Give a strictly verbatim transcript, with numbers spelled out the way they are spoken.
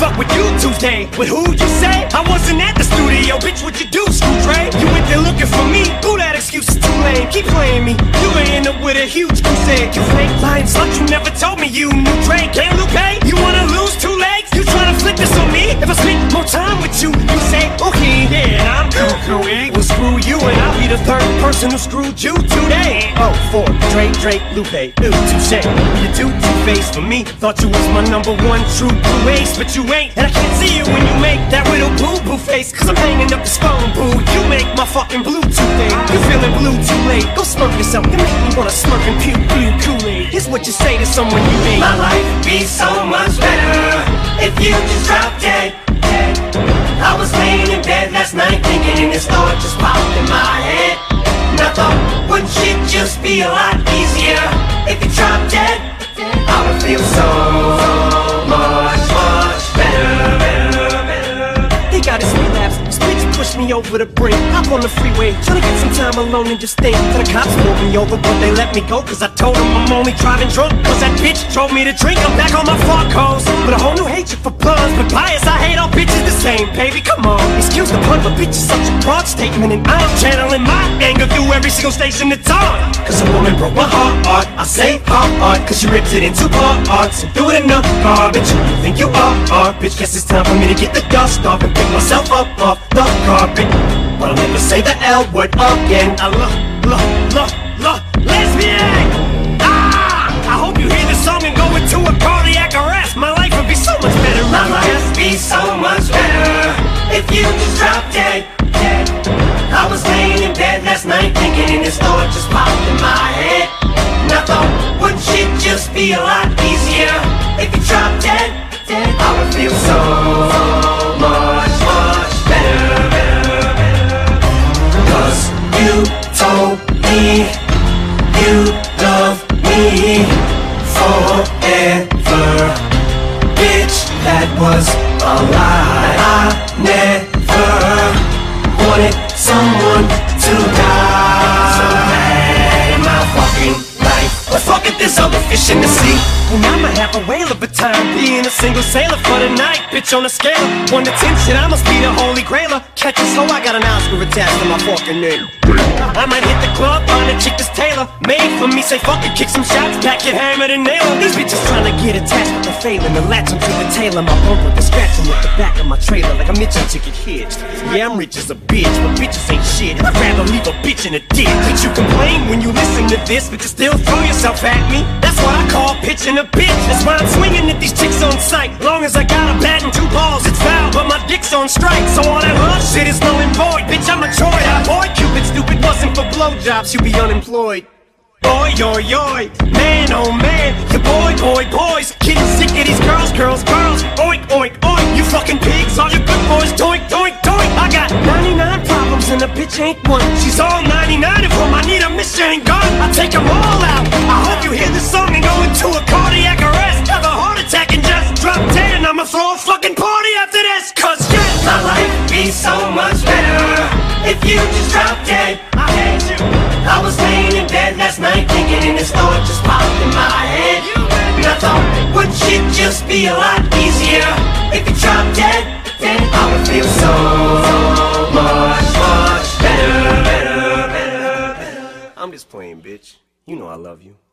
fuck with you Tuesday. With who you say? I wasn't at the studio, bitch, what you do, Screw Dre? You went there looking for me, ooh, that excuse is too lame. Keep playing me, you ain't end up with a huge crusade. You fake lying slut, you never told me you knew Dre. Can't Lupe? You wanna lose two legs? You tryna flick this on me? If I spend more time with you, you say, okay, yeah, and I'm cool, cool, eh? Well, screw you, and I'll be the third person who screwed you today. Oh, four, Dre, Drake, Lupe, ooh, touche. You do two-face for me, thought you was my number one true blue ace, but you ain't. And I can't see you when you make that little boo-boo face, cause I'm hanging up this phone, boo. You make my fucking Bluetooth thing. You feeling blue too late, go smirk yourself. You make me wanna smirk and puke blue Kool-Aid. Here's what you say to someone you hate. My life would be so much better if you just dropped dead, dead. I was laying in bed last night thinking, and this thought just popped in my head. And I thought, wouldn't shit just be a lot easier if you dropped dead? I would feel so much, much better, better, better. He got his relapse, this bitch pushed me over the brink. Hop on the freeway, tryna get some time alone and just think. The cops pulled me over, but they let me go, cause I told them I'm only driving drunk. Cause that bitch drove me to drink, I'm back on my fuck hoes. With a whole new hatred for bloods, but bias, I hate all bitches the same, baby, come on. Excuse the pun, but bitch is such a broad statement, and I'm channeling my anger through every single station it's on. Cause a woman broke my heart, I say heart, cause she ripped it into parts and threw it in the garbage. You think you are, are, bitch, guess it's time for me to get the dust off and pick myself up off the carpet. But I'll never say the L word again. I love, love, love, love, lesbian. Ah! I hope you hear this song and go into a cardiac arrest. My life would be so much better. My life would be so much better if you just dropped dead, dead. I was laying in bed last night thinking, and this thought just popped in my head. And I thought, wouldn't shit just be a lot easier if you dropped dead, dead? I would feel so much, much better, better, better. Cause you told me you love me forever. Bitch, that was a lie. I never wanted someone to die. So bad in my fucking life. But fuck it, there's other fish in the sea. And I'ma have a whale of a time being a single sailor for the night. Bitch, on a scale of one to ten, shit, I must be the holy grailer. Catch a slow, I got an Oscar attached to my fucking name. I might hit the club, find a chick that's tailor made for me, say fuck it, kick some shots, pack it, hammer and nail em. These bitches trying to get attached, but they're failing to latch onto the tail of my bumper. They're scratching with the back of my trailer like I'm itching to get hitched. Yeah, I'm rich as a bitch, but bitches ain't shit. I'd rather leave a bitch in a ditch. But you complain when you listen to this, but you still throw yourself at me. That's what I call pitching a bitch. That's why I'm swinging at these chicks on sight. Long as I got a bat and two balls, it's foul, but my dick's on strike. So all that love shit is null and void. Bitch, I'm a Troy. I boy, Cupid stupid wasn't for blowjobs, you'd be unemployed. Oi, oi, oi, man, oh man, your boy, boy, boys, getting sick of these girls, girls, girls. Oink, oink, oink, you fucking pigs, all your good boys, doink, doink, doink. I got ninety-nine problems and a bitch ain't one. She's all ninety-nine of them, I need a machine gun. I take them all out. I hope you hear this song and go into a cardiac arrest, have a heart attack and just drop dead, and I'ma throw a fucking party after this. Cause yeah, my life would be so much better if you just dropped dead. I hate you. I was laying in bed last night thinking, and this thought just popped in my head. And I thought, wouldn't shit just be a lot easier if you dropped dead, dead? I would feel so much, much better, better, better, better. I'm just playing, bitch. You know I love you.